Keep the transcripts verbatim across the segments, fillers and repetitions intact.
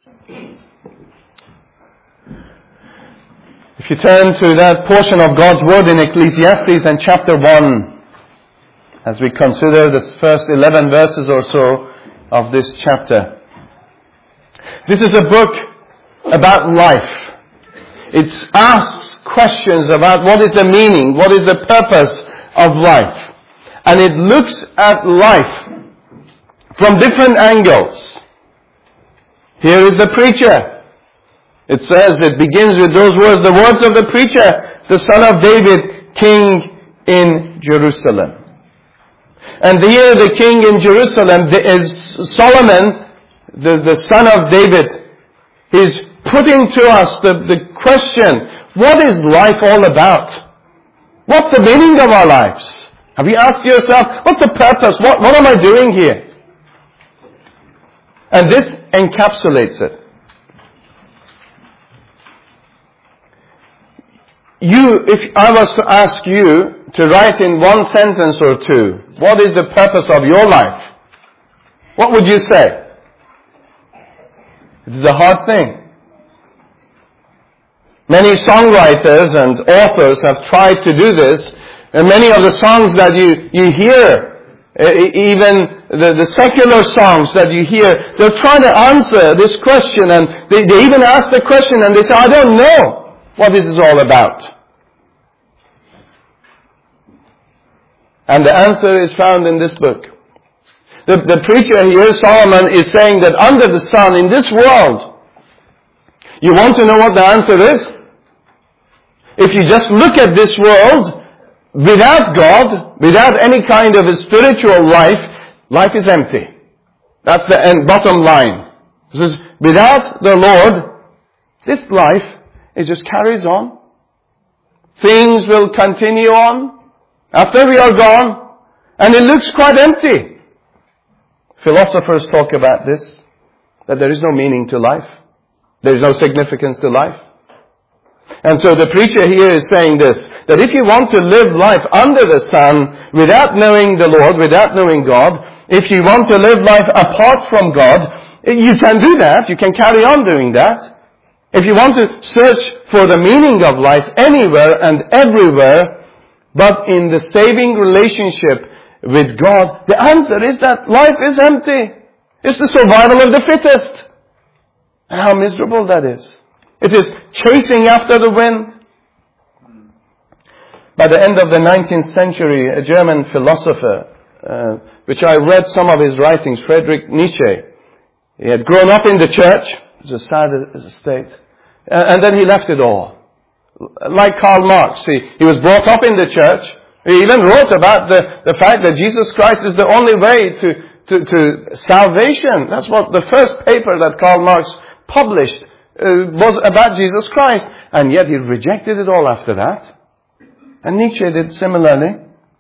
If you turn to that portion of God's Word in Ecclesiastes and chapter one, as we consider the first eleven verses or so of this chapter. This is a book about life. It asks questions about what is the meaning, what is the purpose of life. And it looks at life from different angles. Here is the preacher. It says, it begins with those words, the words of the preacher, the son of David, king in Jerusalem. And here the king in Jerusalem is Solomon, the, the son of David. He's putting to us the, the question, what is life all about? What's the meaning of our lives? Have you asked yourself, what's the purpose? What, what am I doing here? And this encapsulates it. You, if I was to ask you to write in one sentence or two, what is the purpose of your life? What would you say? It is a hard thing. Many songwriters and authors have tried to do this, and many of the songs that you, you hear, even the, the secular songs that you hear, they're trying to answer this question, and they, they even ask the question and they say, I don't know what this is all about. And the answer is found in this book. The, the preacher here, Solomon, is saying that under the sun, in this world, you want to know what the answer is? If you just look at this world, without God, without any kind of a spiritual life, life is empty. That's the end, bottom line. This is, without the Lord, this life, it just carries on. Things will continue on after we are gone, and it looks quite empty. Philosophers talk about this, that there is no meaning to life. There is no significance to life. And so the preacher here is saying this, that if you want to live life under the sun, without knowing the Lord, without knowing God, if you want to live life apart from God, you can do that, you can carry on doing that. If you want to search for the meaning of life anywhere and everywhere, but in the saving relationship with God, the answer is that life is empty. It's the survival of the fittest. And how miserable that is. It is chasing after the wind. By the end of the nineteenth century, a German philosopher, uh, which I read some of his writings, Friedrich Nietzsche, he had grown up in the church. It was a sad estate. And then he left it all. Like Karl Marx, he, he was brought up in the church. He even wrote about the, the fact that Jesus Christ is the only way to, to, to salvation. That's what the first paper that Karl Marx published uh, was about Jesus Christ. And yet he rejected it all after that. And Nietzsche did similarly.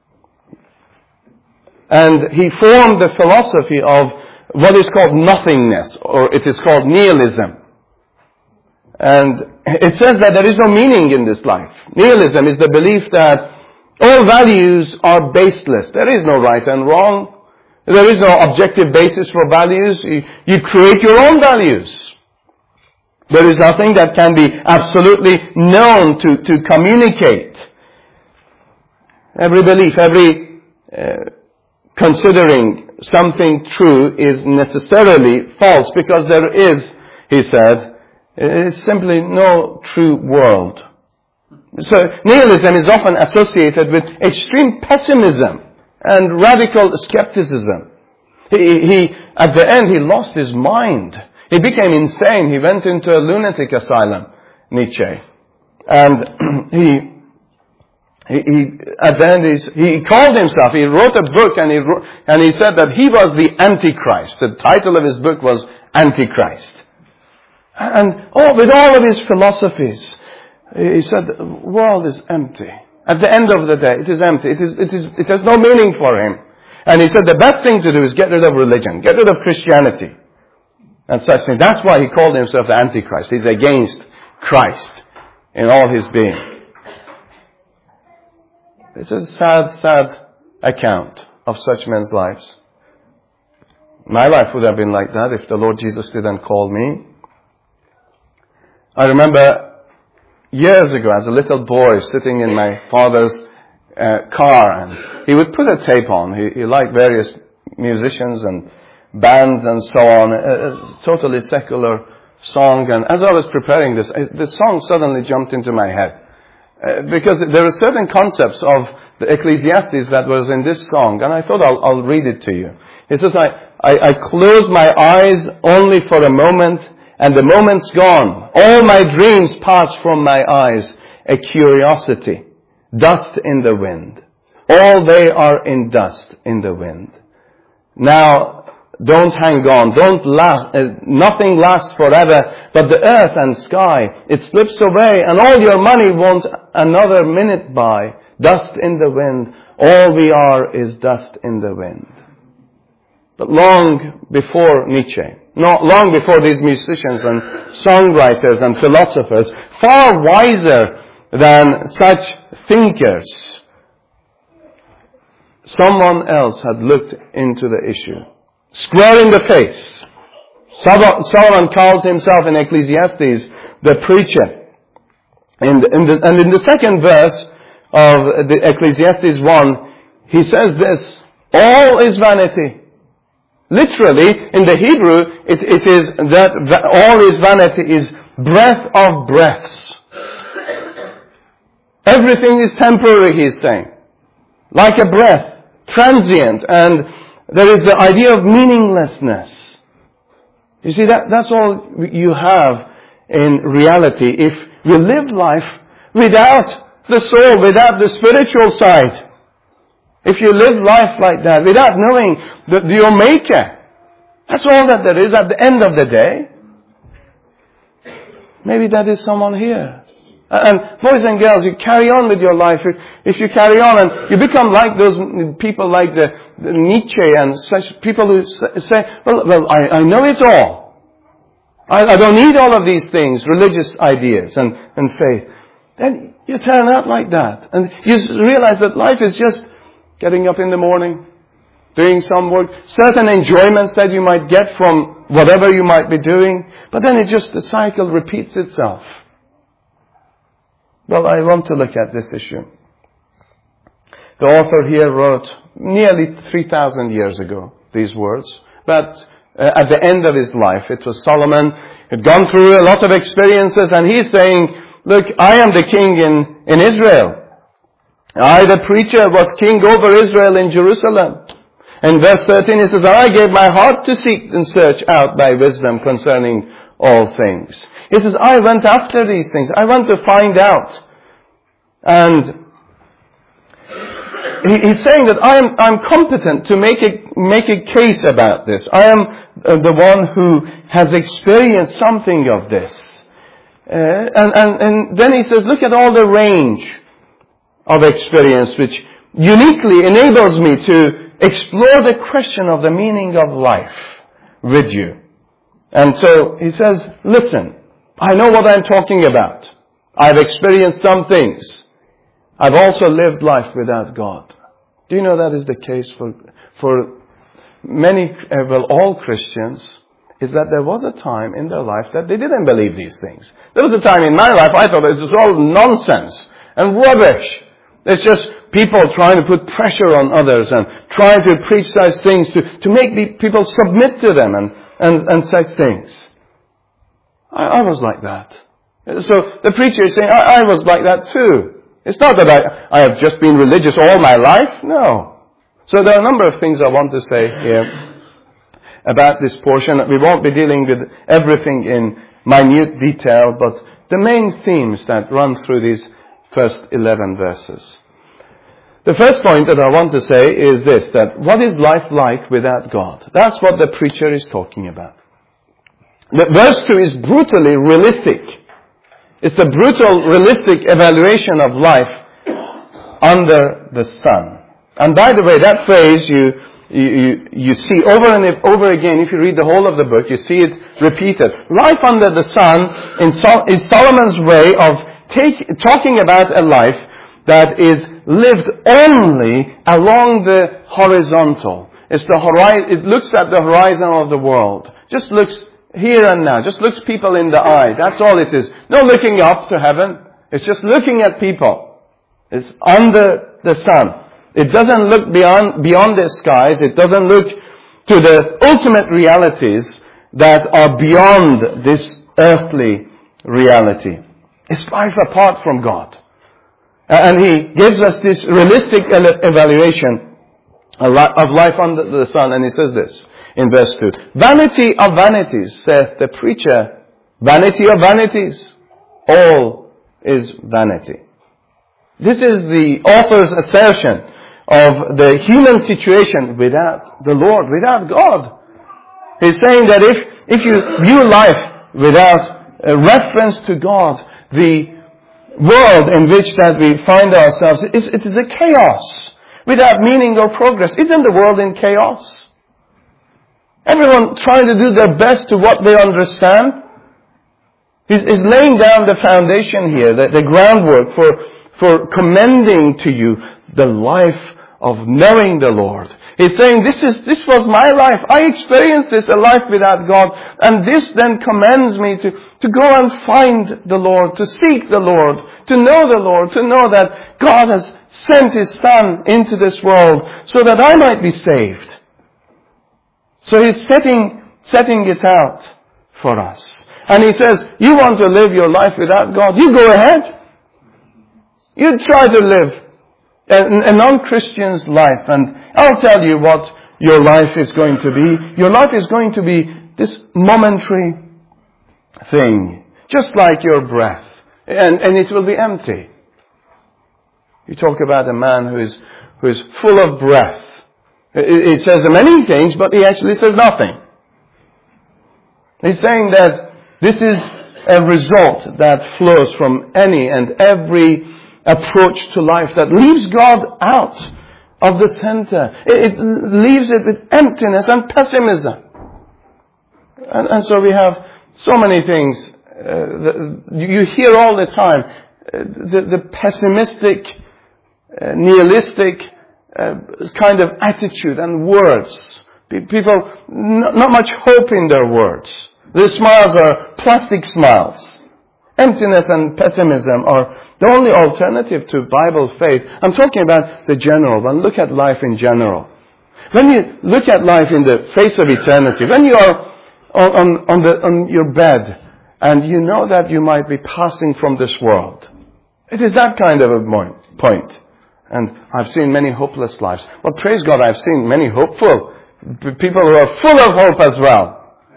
And he formed the philosophy of what is called nothingness, or it is called nihilism. And it says that there is no meaning in this life. Nihilism is the belief that all values are baseless. There is no right and wrong. There is no objective basis for values. You, you create your own values. There is nothing that can be absolutely known to, to communicate. Every belief, every uh, considering something true is necessarily false, because there is, he said, is simply no true world. So nihilism is often associated with extreme pessimism and radical skepticism. He, he, at the end, he lost his mind. He became insane. He went into a lunatic asylum, Nietzsche. And he He, he, at the end, he's, he called himself, he wrote a book and he, wrote, and he said that he was the Antichrist. The title of his book was Antichrist. And oh, with all of his philosophies, he said the world is empty. At the end of the day, it is empty. It, is, it, is, it has no meaning for him. And he said the best thing to do is get rid of religion, get rid of Christianity. And such things. That's why he called himself the Antichrist. He's against Christ in all his being. It's a sad, sad account of such men's lives. My life would have been like that if the Lord Jesus didn't call me. I remember years ago as a little boy sitting in my father's uh, car, and he would put a tape on. He, he liked various musicians and bands and so on, a, a totally secular song. And as I was preparing this, the song suddenly jumped into my head. Uh, because there are certain concepts of the Ecclesiastes that was in this song, and I thought I'll, I'll read it to you. It says, I, I, I close my eyes only for a moment, and the moment's gone. All my dreams pass from my eyes, a curiosity, dust in the wind. All they are in dust in the wind. Now, don't hang on, don't last, uh, nothing lasts forever, but the earth and sky, it slips away, and all your money won't another minute buy. Dust in the wind, all we are is dust in the wind. But long before Nietzsche, not long before these musicians and songwriters and philosophers, far wiser than such thinkers, someone else had looked into the issue. Square in the face. Solomon called himself in Ecclesiastes the preacher. In the, in the, and in the second verse of the Ecclesiastes one, he says this, all is vanity. Literally, in the Hebrew, it, it is that, that all is vanity is breath of breaths. Everything is temporary, he's saying. Like a breath, transient, and there is the idea of meaninglessness. You see, that that's all you have in reality if you live life without the soul, without the spiritual side. If you live life like that, without knowing the, your Maker. That's all that there is at the end of the day. Maybe that is someone here. And boys and girls, you carry on with your life. If you carry on and you become like those people like the, the Nietzsche and such people who say, well, well I, I know it all. I, I don't need all of these things, religious ideas and, and faith. Then you turn out like that. And you realize that life is just getting up in the morning, doing some work, certain enjoyments that you might get from whatever you might be doing. But then it just, the cycle repeats itself. Well, I want to look at this issue. The author here wrote nearly three thousand years ago these words. But uh, at the end of his life, it was Solomon. He had gone through a lot of experiences, and he's saying, look, I am the king in, in Israel. I, the preacher, was king over Israel in Jerusalem. In verse thirteen, he says, I gave my heart to seek and search out thy wisdom concerning all things. He says, I went after these things. I want to find out. And he, he's saying that I am, I'm competent to make a, make a case about this. I am uh, the one who has experienced something of this. Uh, and, and, and then he says, look at all the range of experience which uniquely enables me to explore the question of the meaning of life with you. And so he says, listen, I know what I'm talking about. I've experienced some things. I've also lived life without God. Do you know that is the case for for many, uh, well, all Christians, is that there was a time in their life that they didn't believe these things. There was a time in my life I thought this was all nonsense and rubbish. It's just people trying to put pressure on others and trying to preach such things to, to make the people submit to them and, and, and such things. I, I was like that. So the preacher is saying, I, I was like that too. It's not that I, I have just been religious all my life. No. So there are a number of things I want to say here about this portion. We won't be dealing with everything in minute detail, but the main themes that run through these first eleven verses. The first point that I want to say is this, that what is life like without God? That's what the preacher is talking about. The verse two is brutally realistic. It's the brutal, realistic evaluation of life under the sun. And by the way, that phrase you, you, you see over and over again, if you read the whole of the book, you see it repeated. Life under the sun in Sol- is Solomon's way of take, talking about a life that is lived only along the horizontal. It's the hori- it looks at the horizon of the world. Just looks here and now. Just looks people in the eye. That's all it is. No looking up to heaven. It's just looking at people. It's under the sun. It doesn't look beyond, beyond the skies. It doesn't look to the ultimate realities that are beyond this earthly reality. It's life apart from God. And He gives us this realistic evaluation of life under the sun. And He says this in verse two. Vanity of vanities, saith the preacher. Vanity of vanities. All is vanity. This is the author's assertion of the human situation without the Lord, without God. He's saying that if, if you view life without a reference to God, the world in which that we find ourselves, is, it is a chaos without meaning or progress. Isn't the world in chaos? Everyone trying to do their best to what they understand. He's, he's laying down the foundation here, the, the groundwork for, for commending to you the life of knowing the Lord. He's saying, this is, this was my life. I experienced this, a life without God. And this then commends me to, to go and find the Lord, to seek the Lord, to know the Lord, to know that God has sent His Son into this world so that I might be saved. So He's setting, setting it out for us. And He says, you want to live your life without God? You go ahead. You try to live a, a non-Christian's life, and I'll tell you what your life is going to be. Your life is going to be this momentary thing, just like your breath, and, and it will be empty. You talk about a man who is, who is full of breath. It, it says many things, but he actually says nothing. He's saying that this is a result that flows from any and every approach to life that leaves God out of the center. It, it leaves it with emptiness and pessimism. And, and so we have so many things. Uh, the, you hear all the time uh, the, the pessimistic, uh, nihilistic uh, kind of attitude and words. People, not, not much hope in their words. The smiles are plastic smiles. Emptiness and pessimism are the only alternative to Bible faith. I'm talking about the general one. Look at life in general. When you look at life in the face of eternity, when you are on, on, on, the, on your bed and you know that you might be passing from this world, it is that kind of a point. And I've seen many hopeless lives. But praise God, I've seen many hopeful people who are full of hope as well.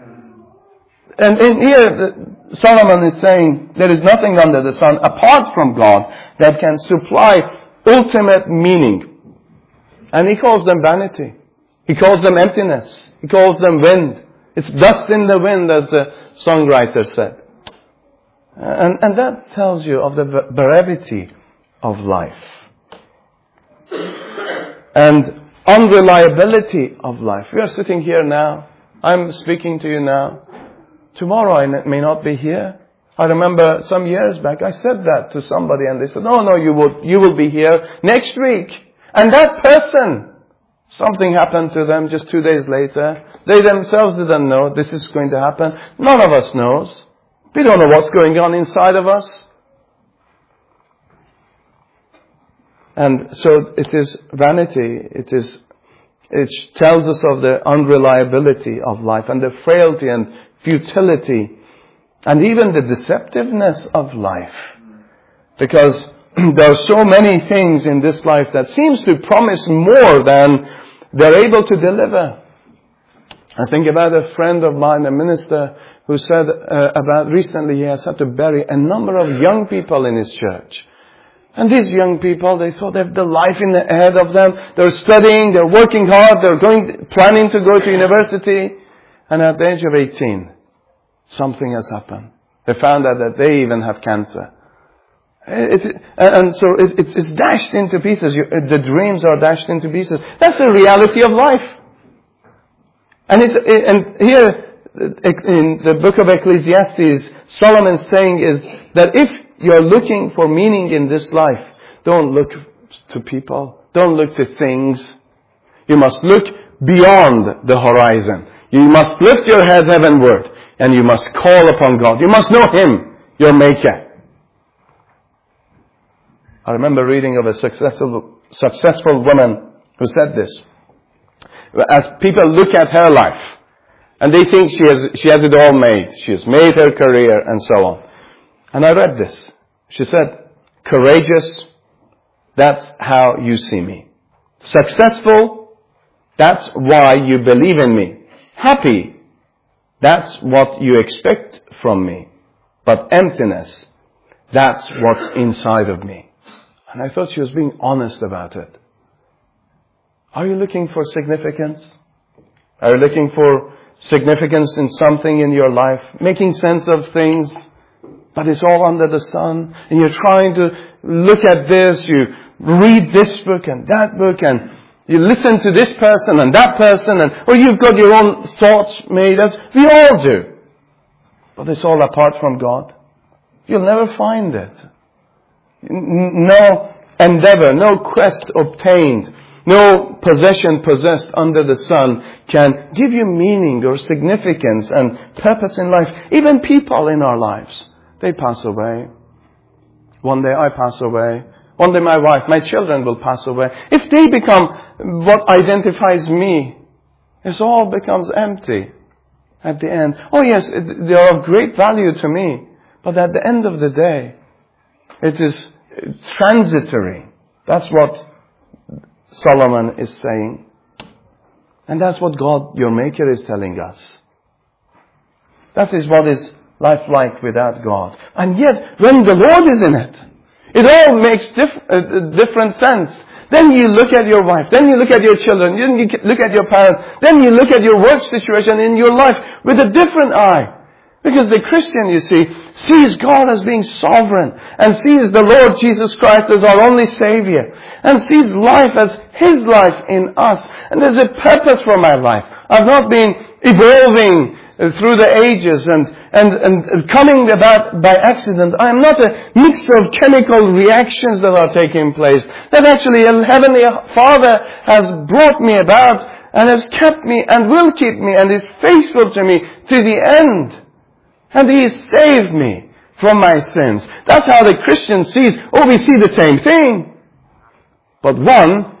And in here, Solomon is saying there is nothing under the sun apart from God that can supply ultimate meaning. And he calls them vanity. He calls them emptiness. He calls them wind. It's dust in the wind, as the songwriter said. And, and that tells you of the brevity of life. And unreliability of life. We are sitting here now. I'm speaking to you now. Tomorrow I may not be here. I remember some years back I said that to somebody and they said, no, no, you will, you will be here next week. And that person, something happened to them just two days later. They themselves didn't know this is going to happen. None of us knows. We don't know what's going on inside of us. And so it is vanity. It is, it tells us of the unreliability of life and the frailty and futility and even the deceptiveness of life. Because there are so many things in this life that seems to promise more than they're able to deliver. I think about a friend of mine, a minister, who said uh, about recently he has had to bury a number of young people in his church. And these young people, they thought they have the life in the ahead of them. They're studying, they're working hard, they're going, planning to go to university. And at the age of eighteen, something has happened. They found out that they even have cancer. It's, and so it's, it's dashed into pieces. The dreams are dashed into pieces. That's the reality of life. And, it's, and here in the book of Ecclesiastes, Solomon's saying is that if you're looking for meaning in this life, don't look to people. Don't look to things. You must look beyond the horizon. You must lift your head heavenward. And you must call upon God. You must know Him, your Maker. I remember reading of a successful, successful woman who said this. As people look at her life, and they think she has, she has it all made. She has made her career and so on. And I read this. She said, courageous, that's how you see me. Successful, that's why you believe in me. Happy, that's what you expect from me. But emptiness, that's what's inside of me. And I thought she was being honest about it. Are you looking for significance? Are you looking for significance in something in your life? Making sense of things, but it's all under the sun. And you're trying to look at this, you read this book and that book, and you listen to this person and that person, and or you've got your own thoughts made, as we all do. But it's all apart from God. You'll never find it. No endeavor, no quest obtained, no possession possessed under the sun can give you meaning or significance and purpose in life. Even people in our lives, they pass away. One day I pass away. One day my wife, my children will pass away. If they become what identifies me, it all becomes empty at the end. Oh yes, they are of great value to me. But at the end of the day, it is transitory. That's what Solomon is saying. And that's what God, your Maker, is telling us. That is what is life like without God. And yet, when the Lord is in it, it all makes diff- uh, different sense. Then you look at your wife, then you look at your children, then you look at your parents, then you look at your work situation in your life with a different eye. Because the Christian, you see, sees God as being sovereign, and sees the Lord Jesus Christ as our only Savior, and sees life as His life in us. And there's a purpose for my life. I've not been evolving through the ages and, and, and coming about by accident. I am not a mix of chemical reactions that are taking place. That actually a Heavenly Father has brought me about and has kept me and will keep me and is faithful to me to the end. And He has saved me from my sins. That's how the Christian sees. Oh, we see the same thing. But one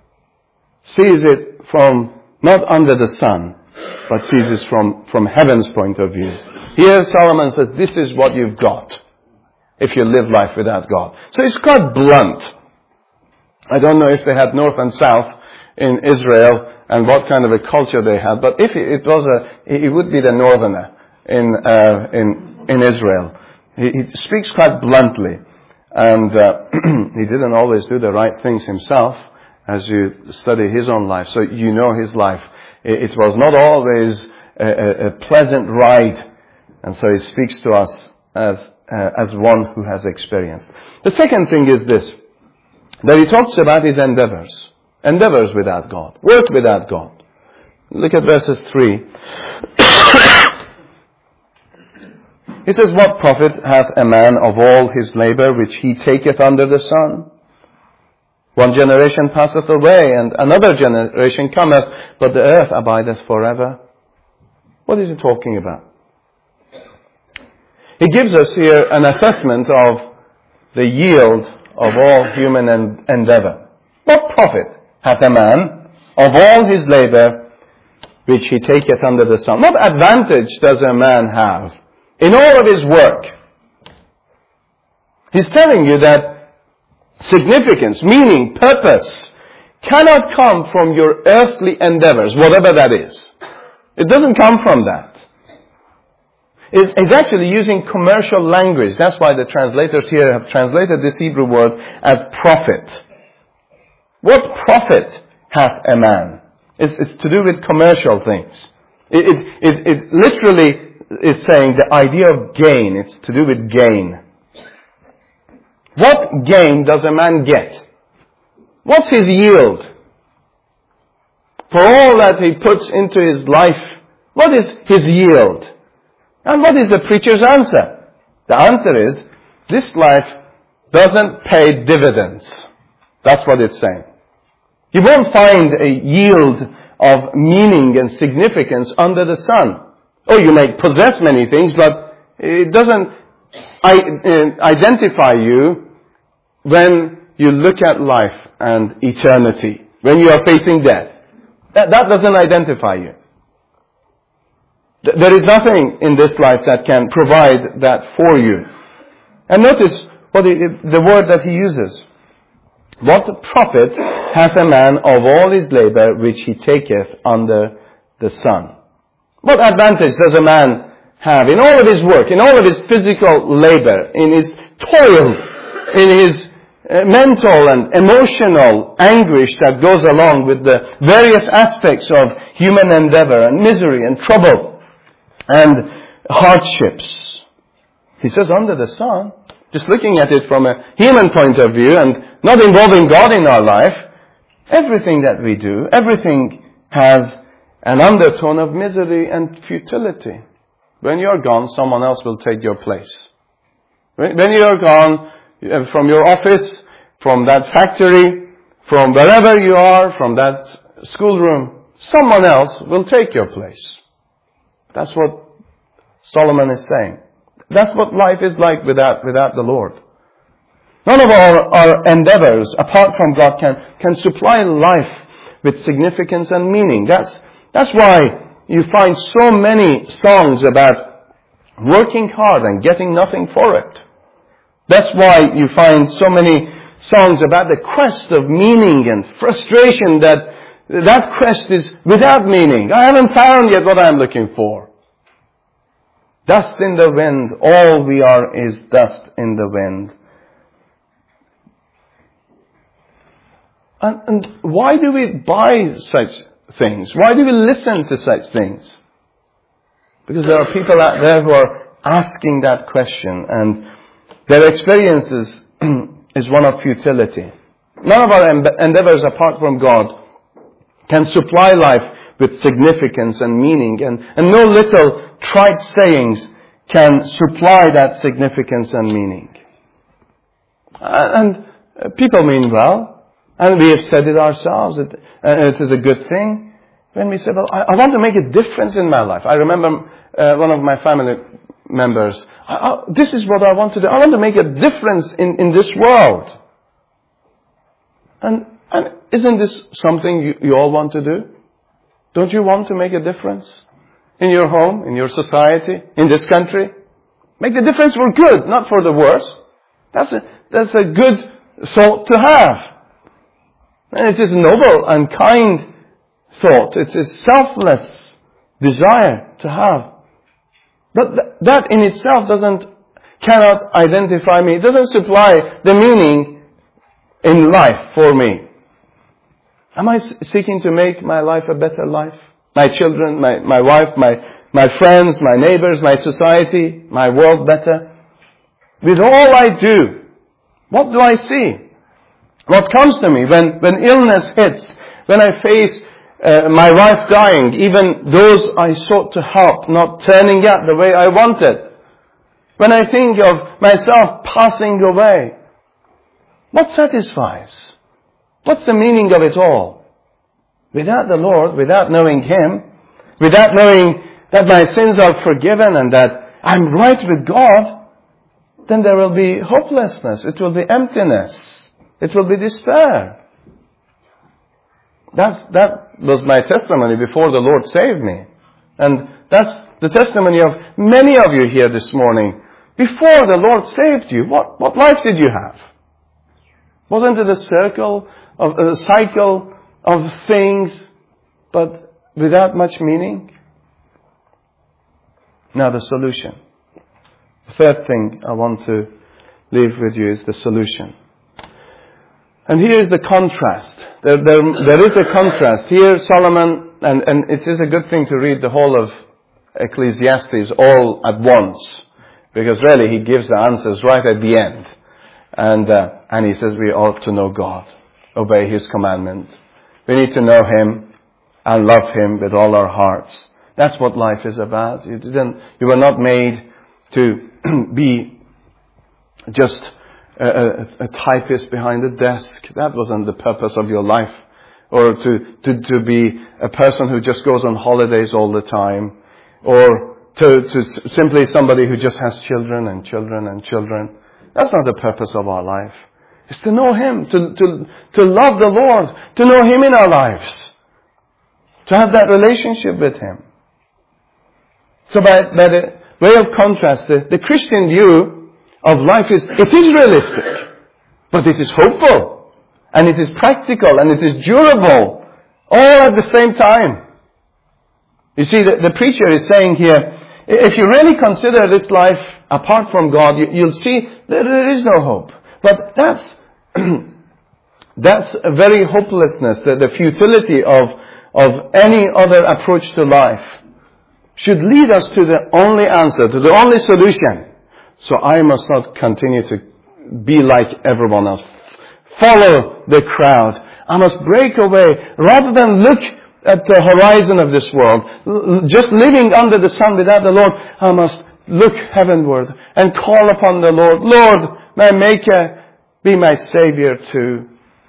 sees it from not under the sun, but sees it from, from heaven's point of view. Here Solomon says, this is what you've got if you live life without God. So it's quite blunt. I don't know if they had north and south in Israel and what kind of a culture they had, but if it was a, it would be the northerner in uh, in in Israel. He, he speaks quite bluntly, and uh, he didn't always do the right things himself. As you study his own life, so you know his life. It, it was not always a, a, a pleasant ride, and so he speaks to us as uh, as one who has experienced. The second thing is this: that he talks about his endeavors, endeavors without God, work without God. Look at verses three. He says, what profit hath a man of all his labour which he taketh under the sun? One generation passeth away, and another generation cometh, but the earth abideth forever. What is he talking about? He gives us here an assessment of the yield of all human en- endeavour. What profit hath a man of all his labour which he taketh under the sun? What advantage does a man have in all of his work? He's telling you that significance, meaning, purpose cannot come from your earthly endeavors, whatever that is. It doesn't come from that. It's actually using commercial language. That's why the translators here have translated this Hebrew word as profit. What profit hath a man? It's, it's to do with commercial things. It, it, it, it literally is saying the idea of gain. It's to do with gain. What gain does a man get? What's his yield? For all that he puts into his life, what is his yield? And what is the preacher's answer? The answer is, this life doesn't pay dividends. That's what it's saying. You won't find a yield of meaning and significance under the sun. Oh, you may possess many things, but it doesn't identify you when you look at life and eternity, when you are facing death. That, that doesn't identify you. There is nothing in this life that can provide that for you. And notice what he, the word that he uses. What profit hath a man of all his labor which he taketh under the sun? What advantage does a man have in all of his work, in all of his physical labor, in his toil, in his uh, mental and emotional anguish that goes along with the various aspects of human endeavor and misery and trouble and hardships? He says under the sun, just looking at it from a human point of view and not involving God in our life, everything that we do, everything has an undertone of misery and futility. When you're gone, someone else will take your place. When you're gone from your office, from that factory, from wherever you are, from that schoolroom, someone else will take your place. That's what Solomon is saying. That's what life is like without, without the Lord. None of our, our endeavors, apart from God, can, can supply life with significance and meaning. That's, that's why you find so many songs about working hard and getting nothing for it. That's why you find so many songs about the quest of meaning and frustration that that quest is without meaning. I haven't found yet what I'm looking for. Dust in the wind. All we are is dust in the wind. And, and why do we buy such things? Why do we listen to such things? Because there are people out there who are asking that question, and their experiences is one of futility. None of our endeavors apart from God can supply life with significance and meaning, and, and no little trite sayings can supply that significance and meaning. And people mean well, and we have said it ourselves, it, uh, it is a good thing. When we say, well, I, I want to make a difference in my life. I remember uh, one of my family members, I, I, this is what I want to do. I want to make a difference in, in this world. And, and isn't this something you, you all want to do? Don't you want to make a difference in your home, in your society, in this country? Make the difference for good, not for the worse. That's a, that's a good thought to have. And it is a noble and kind thought. It's a selfless desire to have. But th- that in itself doesn't, cannot identify me. It doesn't supply the meaning in life for me. Am I seeking to make my life a better life? My children, my, my wife, my, my friends, my neighbors, my society, my world better? With all I do, what do I see? What comes to me when, when illness hits, when I face uh, my wife dying, even those I sought to help not turning out the way I wanted? When I think of myself passing away, what satisfies? What's the meaning of it all? Without the Lord, without knowing Him, without knowing that my sins are forgiven and that I'm right with God, then there will be hopelessness. It will be emptiness. It will be despair. That's, that was my testimony before the Lord saved me. And that's the testimony of many of you here this morning. Before the Lord saved you, what, what life did you have? Wasn't it a circle of a cycle of things, but without much meaning? Now the solution. The third thing I want to leave with you is the solution. And here is the contrast. There, there, there is a contrast. Here Solomon, and, and it is a good thing to read the whole of Ecclesiastes all at once, because really he gives the answers right at the end. And, uh, and he says we ought to know God, obey His commandment. We need to know Him and love Him with all our hearts. That's what life is about. You didn't, you were not made to be just a, a, a typist behind a desk. That wasn't the purpose of your life. Or to, to, to be a person who just goes on holidays all the time. Or to, to simply somebody who just has children and children and children. That's not the purpose of our life. It's to know Him, to, to, to love the Lord, to know Him in our lives, to have that relationship with Him. So by, by the way of contrast, the, the Christian view of life is, it is realistic, but it is hopeful, and it is practical, and it is durable, all at the same time. You see, the, the preacher is saying here, if you really consider this life apart from God, you, you'll see that there is no hope. But that's that's a very hopelessness, the, the futility of, of any other approach to life should lead us to the only answer, to the only solution. So I must not continue to be like everyone else. Follow the crowd. I must break away rather than look at the horizon of this world, just living under the sun without the Lord. I must look heavenward and call upon the Lord. Lord, my Maker, be my Savior too.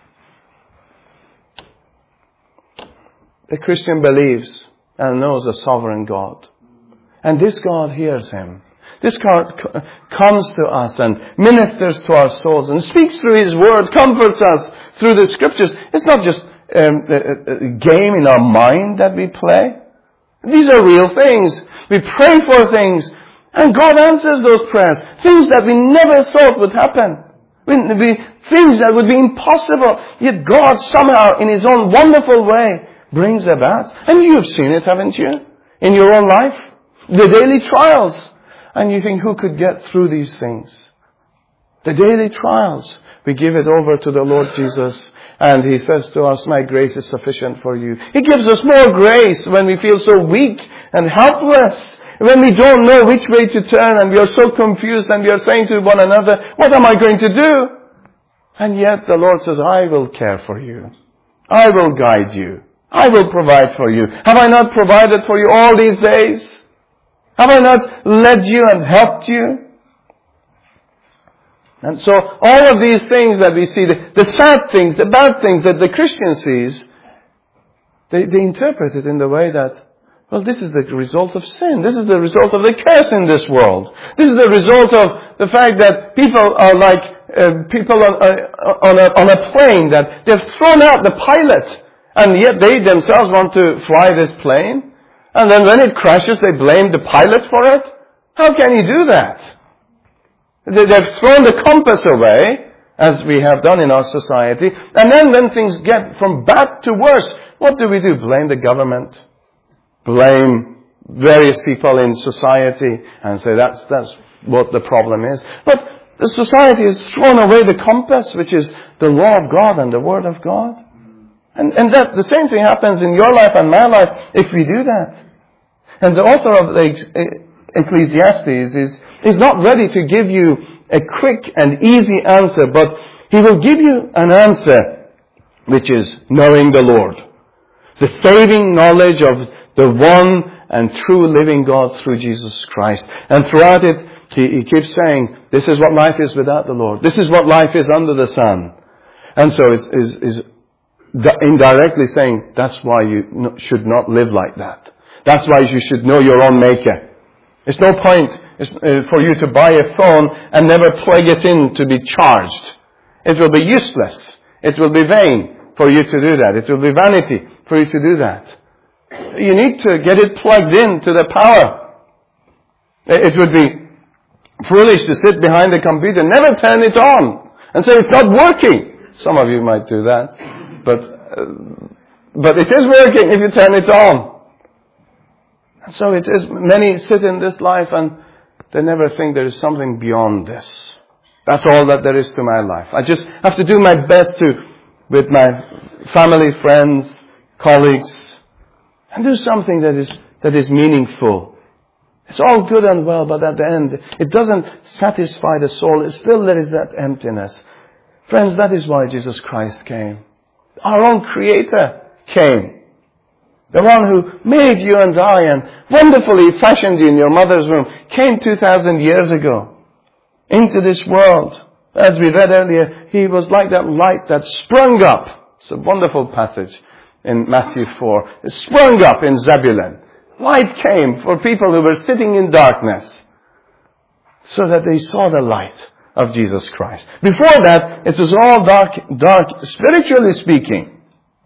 The Christian believes and knows a sovereign God. And this God hears him. This God comes to us and ministers to our souls and speaks through His Word, comforts us through the Scriptures. It's not just um, a, a game in our mind that we play. These are real things. We pray for things and God answers those prayers. Things that we never thought would happen. We, we, things that would be impossible. Yet God somehow in His own wonderful way brings about. And you've seen it, haven't you? In your own life. The daily trials. And you think, who could get through these things? The daily trials. We give it over to the Lord Jesus. And He says to us, my grace is sufficient for you. He gives us more grace when we feel so weak and helpless. When we don't know which way to turn and we are so confused and we are saying to one another, what am I going to do? And yet the Lord says, I will care for you. I will guide you. I will provide for you. Have I not provided for you all these days? Have I not led you and helped you? And so all of these things that we see, the, the sad things, the bad things that the Christian sees, they, they interpret it in the way that, well, this is the result of sin. This is the result of the curse in this world. This is the result of the fact that people are like uh, people on, uh, on, a, on a plane, that they've thrown out the pilot, and yet they themselves want to fly this plane. And then when it crashes, they blame the pilot for it. How can you do that? They've thrown the compass away, as we have done in our society. And then when things get from bad to worse, what do we do? Blame the government. Blame various people in society and say that's, that's what the problem is. But the society has thrown away the compass, which is the law of God and the Word of God. And, and that the same thing happens in your life and my life if we do that. And the author of the Ecclesiastes is, is not ready to give you a quick and easy answer, but he will give you an answer which is knowing the Lord. The saving knowledge of the one and true living God through Jesus Christ. And throughout it, he, he keeps saying, this is what life is without the Lord. This is what life is under the sun. And so it's, is, is indirectly saying, that's why you should not live like that. That's why you should know your own Maker. It's no point it's, uh, for you to buy a phone and never plug it in to be charged. It will be useless. It will be vain for you to do that. It will be vanity for you to do that. You need to get it plugged in to the power. It would be foolish to sit behind the computer, never turn it on, and say it's not working. Some of you might do that, but uh, but it is working if you turn it on. And so it is. Many sit in this life and they never think there is something beyond this. That's all that there is to my life. I just have to do my best to, with my family, friends, colleagues, and do something that is that is meaningful. It's all good and well, but at the end, it doesn't satisfy the soul. Still there is that emptiness. Friends, that is why Jesus Christ came. Our own Creator came. The one who made you and I and wonderfully fashioned you in your mother's womb came two thousand years ago into this world. As we read earlier, He was like that light that sprung up. It's a wonderful passage in Matthew four. It sprung up in Zebulun. Light came for people who were sitting in darkness so that they saw the light of Jesus Christ. Before that, it was all dark, dark, spiritually speaking.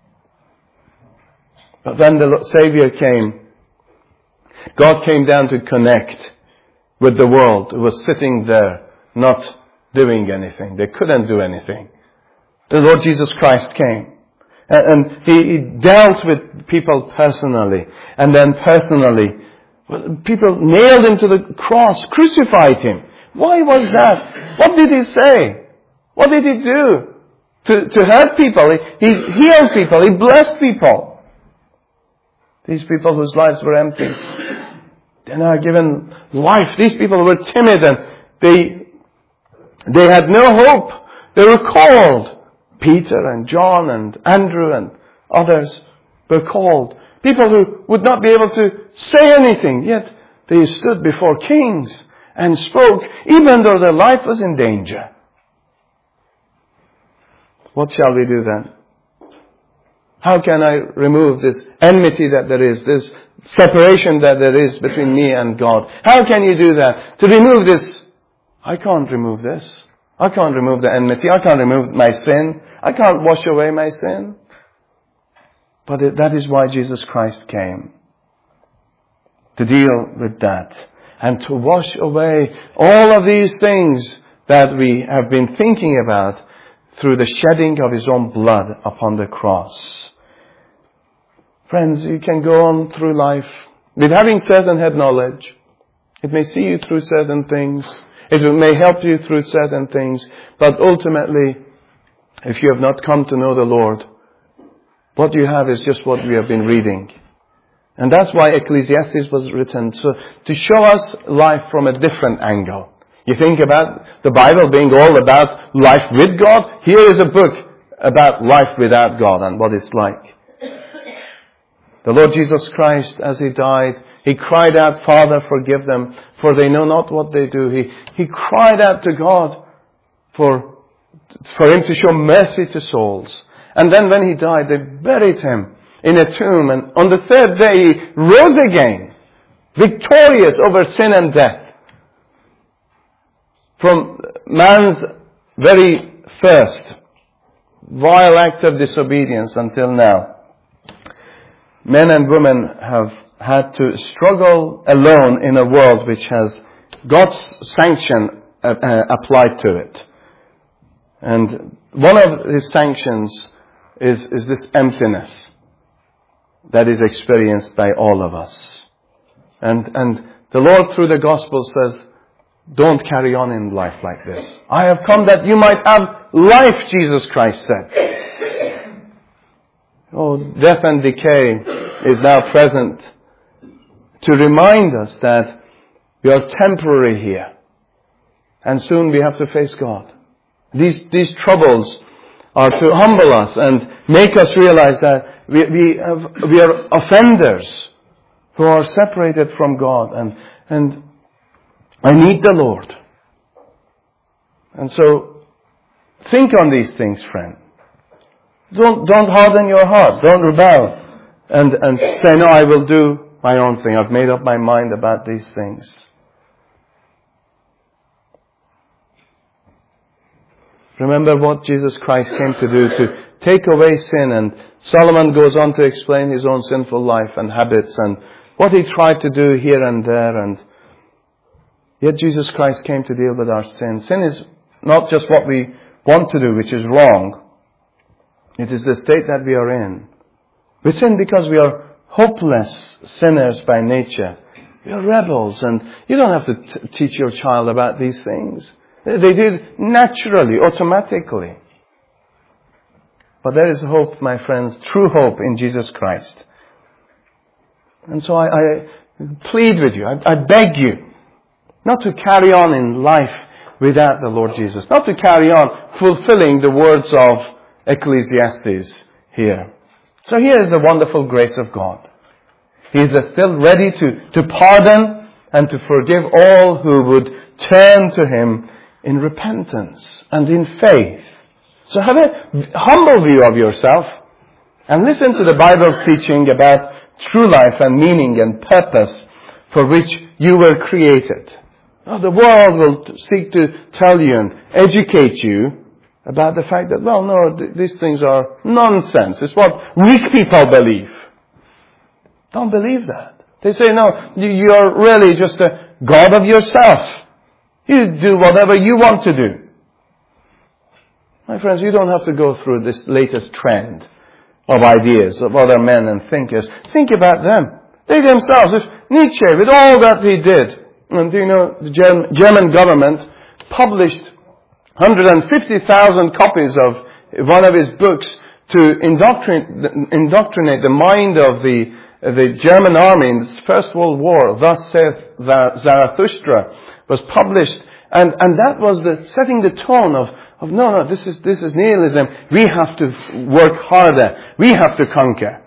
But when the Savior came, God came down to connect with the world who was sitting there not doing anything. They couldn't do anything. The Lord Jesus Christ came. And He dealt with people personally. And then personally, people nailed Him to the cross, crucified Him. Why was that? What did He say? What did He do? To, to hurt people. He, he healed people. He blessed people. These people whose lives were empty, they're now given life. These people were timid and they, they had no hope. They were called. Peter and John and Andrew and others were called. People who would not be able to say anything, yet they stood before kings and spoke, even though their life was in danger. What shall we do then? How can I remove this enmity that there is, this separation that there is between me and God? How can you do that? To remove this, I can't remove this. I can't remove the enmity. I can't remove my sin. I can't wash away my sin. But it, that is why Jesus Christ came. To deal with that. And to wash away all of these things that we have been thinking about through the shedding of His own blood upon the cross. Friends, you can go on through life with having certain head knowledge. It may see you through certain things. It may help you through certain things. But ultimately, if you have not come to know the Lord, what you have is just what we have been reading. And that's why Ecclesiastes was written, so to show us life from a different angle. You think about the Bible being all about life with God. Here is a book about life without God and what it's like. The Lord Jesus Christ, as He died, He cried out, Father, forgive them, for they know not what they do. He, he cried out to God for, for Him to show mercy to souls. And then when He died, they buried Him in a tomb. And on the third day, He rose again, victorious over sin and death. From man's very first vile act of disobedience until now, men and women have had to struggle alone in a world which has God's sanction uh, uh, applied to it. And one of His sanctions is, is this emptiness that is experienced by all of us. And, and the Lord through the gospel says, don't carry on in life like this. I have come that you might have life, Jesus Christ said. Oh, death and decay is now present to remind us that we are temporary here. And soon we have to face God. These, these troubles are to humble us and make us realize that we, we, have, we are offenders who are separated from God. And, and I need the Lord. And so, think on these things, friend. Don't, don't harden your heart. Don't rebel. And, and say, no, I will do my own thing. I've made up my mind about these things. Remember what Jesus Christ came to do, to take away sin. And Solomon goes on to explain his own sinful life and habits and what he tried to do here and there. And yet Jesus Christ came to deal with our sin. Sin is not just what we want to do, which is wrong. It is the state that we are in. We sin because we are hopeless sinners by nature. We are rebels, and you don't have to t- teach your child about these things. They did naturally, automatically. But there is hope, my friends, true hope in Jesus Christ. And so I, I plead with you, I, I beg you, not to carry on in life without the Lord Jesus. Not to carry on fulfilling the words of Ecclesiastes here. So here is the wonderful grace of God. He is still ready to, to pardon and to forgive all who would turn to Him in repentance and in faith. So have a humble view of yourself and listen to the Bible's teaching about true life and meaning and purpose for which you were created. Now, the world will seek to tell you and educate you about the fact that, well, no, th- these things are nonsense. It's what weak people believe. Don't believe that. They say, no, you're really just a god of yourself. You do whatever you want to do. My friends, you don't have to go through this latest trend of ideas of other men and thinkers. Think about them. They themselves, if Nietzsche, with all that he did, and you know, the German, German government published one hundred fifty thousand copies of one of his books to indoctrinate, indoctrinate the mind of the, the German army in the First World War. Thus saith Zarathustra was published. And, and that was the, setting the tone of, of no, no, this is, this is nihilism. We have to work harder. We have to conquer.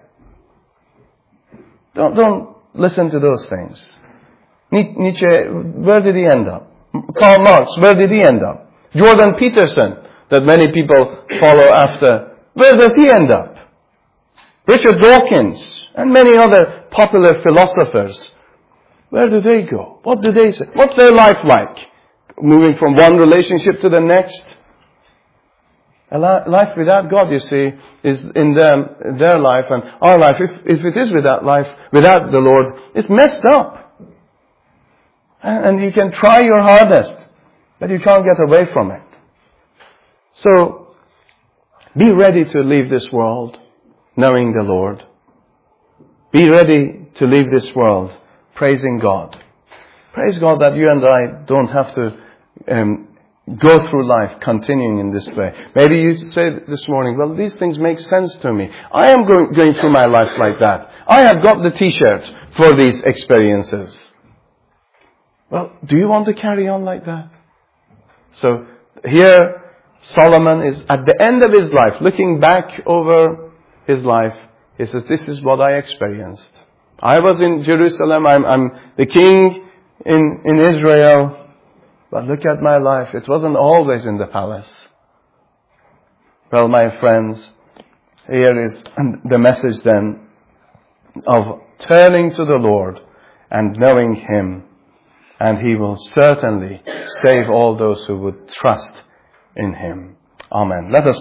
Don't, don't listen to those things. Nietzsche, where did he end up? Karl Marx, where did he end up? Jordan Peterson, that many people follow after, where does he end up? Richard Dawkins, and many other popular philosophers, where do they go? What do they say? What's their life like? Moving from one relationship to the next. A life without God, you see, is in them, their life, and our life, if, if it is without life, without the Lord, it's messed up. And you can try your hardest, but you can't get away from it. So, be ready to leave this world knowing the Lord. Be ready to leave this world praising God. Praise God that you and I don't have to um, go through life continuing in this way. Maybe you say this morning, well, these things make sense to me. I am going, going through my life like that. I have got the t-shirt for these experiences. Well, do you want to carry on like that? So here Solomon is at the end of his life, looking back over his life. He says, this is what I experienced. I was in Jerusalem. I'm, I'm the king in, in Israel. But look at my life. It wasn't always in the palace. Well, my friends, here is the message then of turning to the Lord and knowing Him. And He will certainly save all those who would trust in Him. Amen. Let us